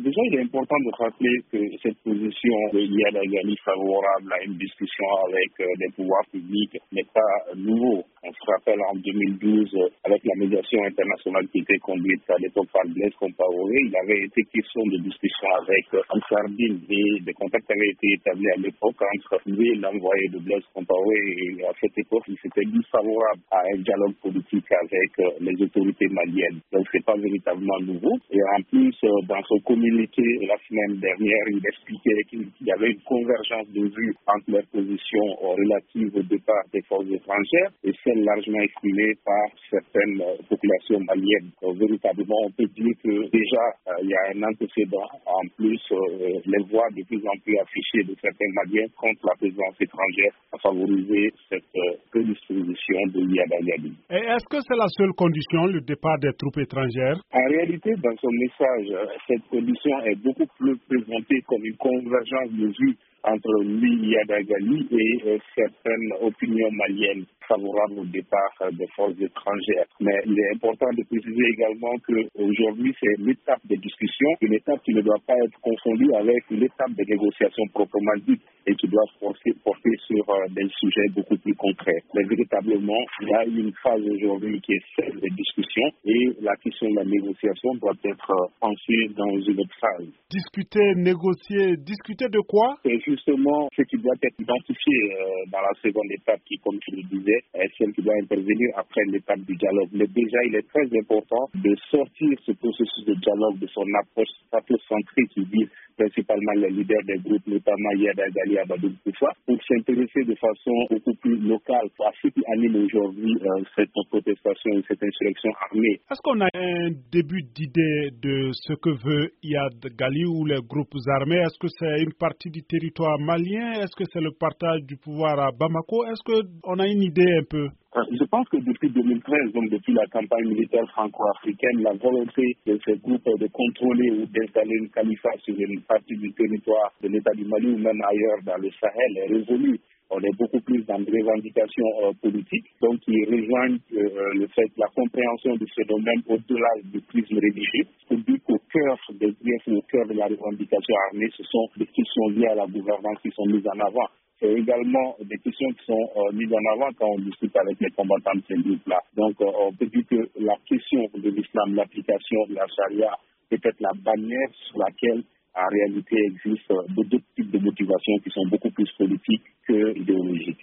Déjà, il est important de rappeler que cette position de Iyad Agali favorable à une discussion avec les pouvoirs publics n'est pas nouveau. On se rappelle en 2012, avec la médiation internationale qui était conduite à l'époque par Blaise Compaoré, il avait été question de discussion avec Ansar Dine et des contacts avaient été établis à l'époque entre lui et l'envoyé de Blaise Compaoré. Et à cette époque, il s'était dit favorable à un dialogue politique avec les autorités maliennes. Donc, c'est pas véritablement nouveau. Et en plus, dans son communiqué la semaine dernière, il expliquait qu'il y avait une convergence de vues entre leurs positions relatives au départ des forces étrangères et celles largement exprimées par certaines populations maliennes. Donc, véritablement, on peut dire que déjà, il y a un antécédent. En plus, les voix de plus en plus affichées de certains Maliens contre la présence étrangère a favorisé cette prédisposition de Iyad Agali. Et est-ce que c'est la seule condition, le départ des troupes étrangères? En réalité, dans son message, cette condition est beaucoup plus présentée comme une convergence de vues entre lui, Iyad Agali, et certaines opinions maliennes favorables au départ des forces étrangères. Mais il est important de préciser également qu'aujourd'hui, c'est l'étape de discussion, une étape qui ne doit pas être confondue avec l'étape de négociation proprement dite et qui doit porter sur des sujets beaucoup plus concrets. Mais véritablement, il y a une phase aujourd'hui qui est celle des discussions et la question de la négociation doit être pensée dans une autre phase. Discuter, négocier, discuter de quoi? C'est justement ce qui doit être identifié dans la seconde étape qui, comme tu le disais, est celle qui doit intervenir après l'étape du dialogue. Mais déjà, il est très important de sortir ce processus de dialogue de son approche centrée qui vise principalement les leaders des groupes, notamment Iyad Agali et Amadou Koufa, pour s'intéresser de façon beaucoup plus locale à ce qui anime aujourd'hui cette protestation et cette insurrection armée. Est-ce qu'on a un début d'idée de ce que veut Iyad Agali ou les groupes armés? Est-ce que c'est une partie du territoire malien? Est-ce que c'est le partage du pouvoir à Bamako? Est-ce qu'on a une idée un peu? Je pense que depuis 2013, donc depuis la campagne militaire franco-africaine, la volonté de ces groupes de contrôler ou d'installer une califat sur une partie du territoire de l'État du Mali ou même ailleurs dans le Sahel est révolue. On est beaucoup plus dans des revendications politiques, donc qui rejoignent le fait la compréhension du phénomène au-delà du prisme religieux. On dit qu'au cœur des griefs, au cœur de la revendication armée, ce sont des questions liées à la gouvernance qui sont mises en avant. C'est également des questions qui sont mises en avant quand on discute avec les combattants de ces groupes-là. Donc, on peut dire que la question de l'islam, l'application de la charia, peut être la bannière sur laquelle, en réalité, existe d'autres types de motivations qui sont beaucoup plus politiques que idéologiques.